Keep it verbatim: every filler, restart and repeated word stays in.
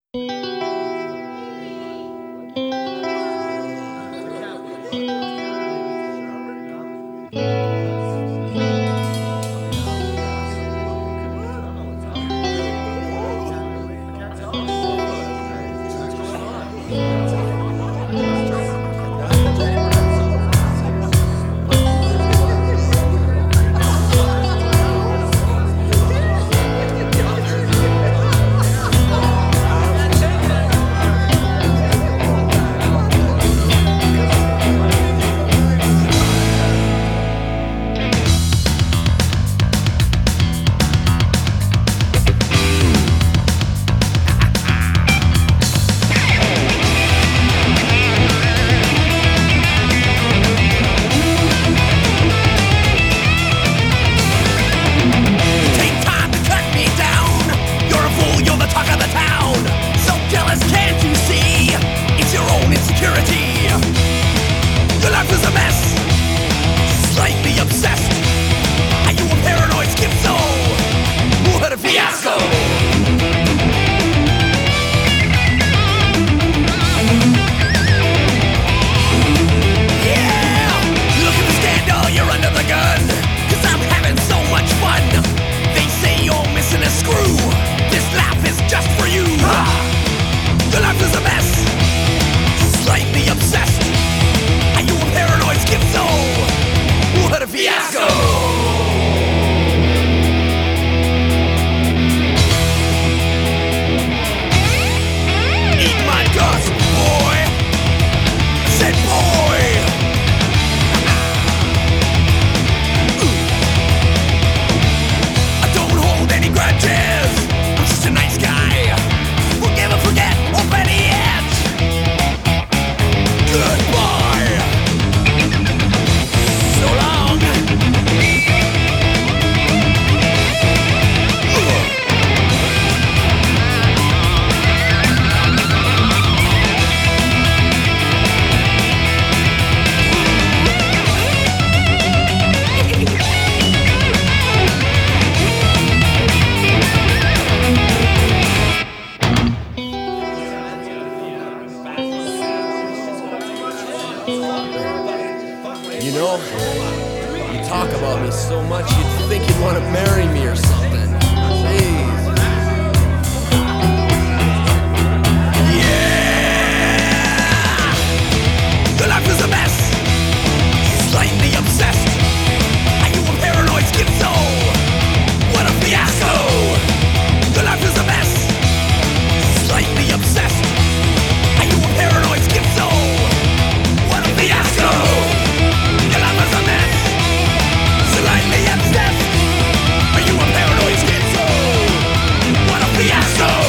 You know, you talk about me so much, you'd think you'd want to marry me or something. Jeez. Yeah! The life is a mess, slightly obsessed. Are you a paranoid schizo? What a fiasco! The life is a mess, slightly obsessed. Are you a paranoid schizo? What a fiasco! The life is a mess, slightly obsessed. Are you a paranoid schizo? What a fiasco!